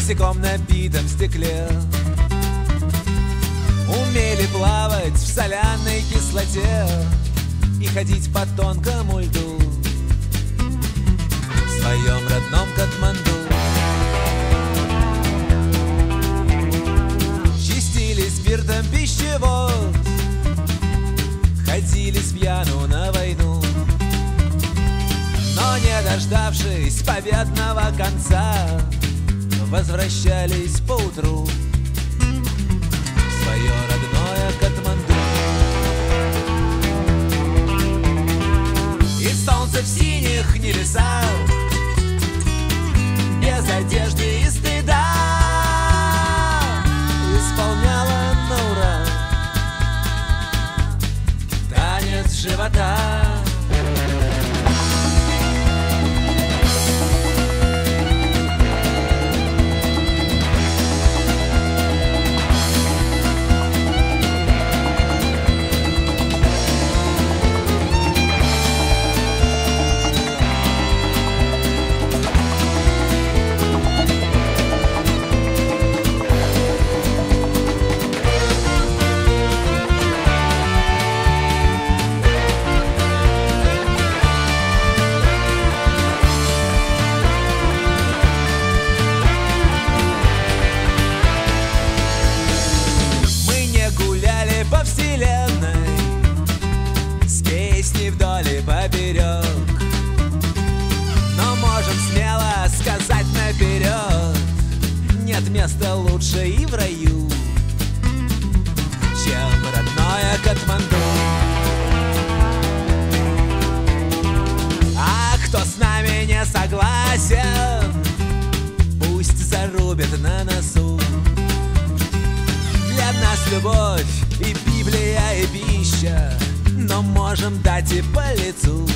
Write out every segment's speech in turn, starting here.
босиком на битом стекле. Умели плавать в соляной кислоте и ходить по тонкому льду в своем родном Катманду. Чистили спиртом пищевод, ходили с пьяну на войну, но не дождавшись победного конца, возвращались поутру в свое родное Катманду. И солнце в синих небесах, без одежды и стыда, исполняло на ура танец живота. Поперек, но можем смело сказать наперед: нет места лучше и в раю, чем родное Катманду. А кто с нами не согласен, пусть зарубит на носу. Для нас любовь и Библия, и пища, но можем дать и по лицу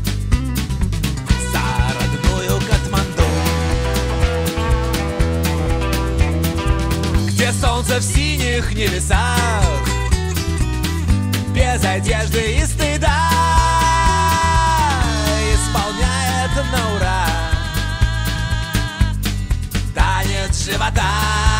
за родную Катманду, где солнце в синих небесах, без одежды и стыда, исполняет на ура танец живота.